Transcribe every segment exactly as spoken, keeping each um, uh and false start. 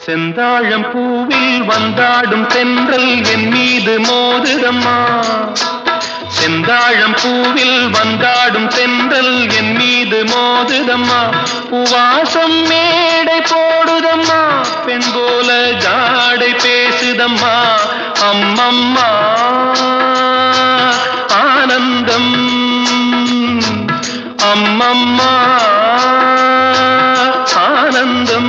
செந்தாழம் பூவில் வந்தாடும் தென்றல் என் மீது மோதுதம்மா. செந்தாழம் பூவில் வந்தாடும் தென்றல் என் மீது மோதுதம்மா. பூவாசம் மேடை போடுதம்மா, பெண் போல ஜாடை பேசுதம்மா. அம்மம்மா ஆனந்தம், அம்மம்மா ஆனந்தம்.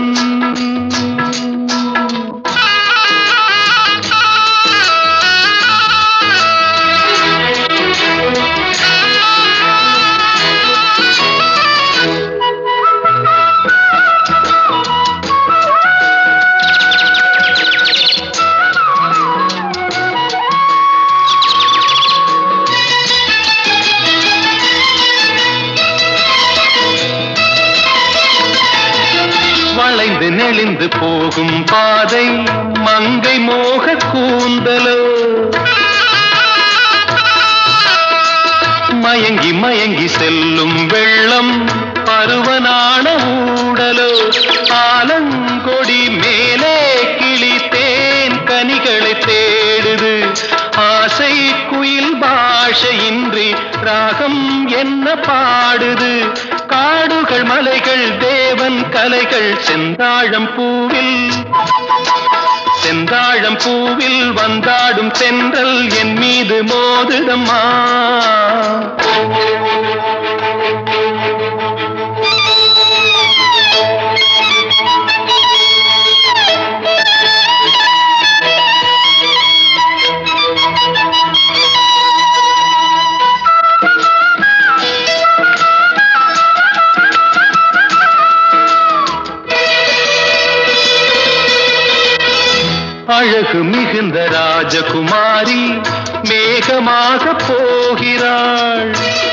வளைந்து நெளிந்து போகும் பாதை மங்கை மோக கூந்தலோ, மயங்கி மயங்கி செல்லும் வெள்ளம் பருவனான ஊடலோ. ஆலங்கொடி மேலே கிளி தேன் கனிகளை தேடுது, ஆசை குயில் பாஷையின்றி ராகம் என்ன பாடுது. காடுகள் மலைகள் தேவன் கலைகள் செந்தாழம் பூவில், செந்தாழம் பூவில் வந்தாடும் தென்றல் என் மீது மோதுதம்மா. அழகு மிகுந்த ராஜகுமாரி மேகமாக போகிறாள்,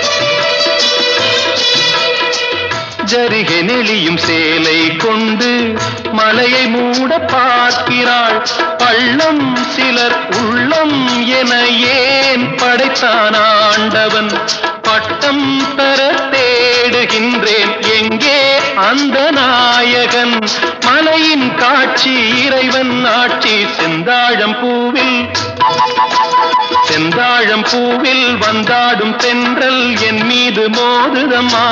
ஜரிகை நெளியும் சேலை கொண்டு மலையை மூட பார்க்கிறாள். பள்ளம் சிலர் உள்ளம் என ஏன் படைத்தான் ஆண்டவன்? பட்டம் தர தேடுகின்றேன் எங்கே அந்த நாயகன்? மலையின் காட்சி இறைவன் ஆட்சி செந்தாழம் பூவில், செந்தாழம் பூவில் வந்தாடும் தென்றல் என் மீது மோதுதம்மா.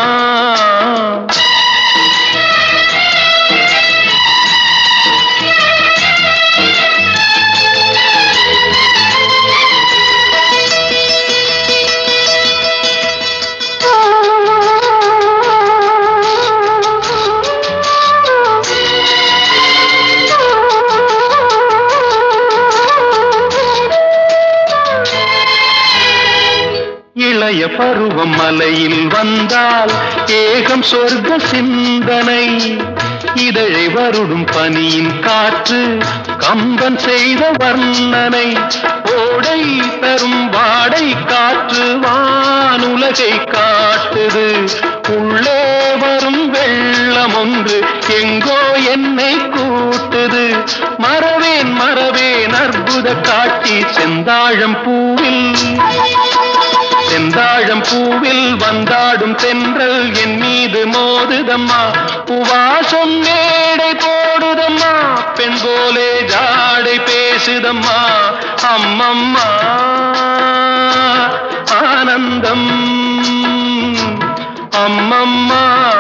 இளைய பருவம் மலையில் வந்தால் ஏகம் சொர்க்க சிந்தனை. இதழை வருடும் பனியின் காற்று கம்பன் செய்த வர்ணனை. ஓடை தரும் வாடை காற்று வானுலகை காட்டுது. உள்ளே வரும் வெள்ளம் ஒன்று எங்கோ என்னை கூட்டுது. மறவேன் மறவேன் அற்புத காட்சி செந்தாழம் பூவில், செந்தாழம் பூவில் வந்தாடும் தென்றல் என் மீது மோதுதம்மா. பூவாசம் மேடை போடுதம்மா, பெண் போலே ஜாடை பேசுதம்மா. அம்மம்மா ஆனந்தம், அம்மம்மா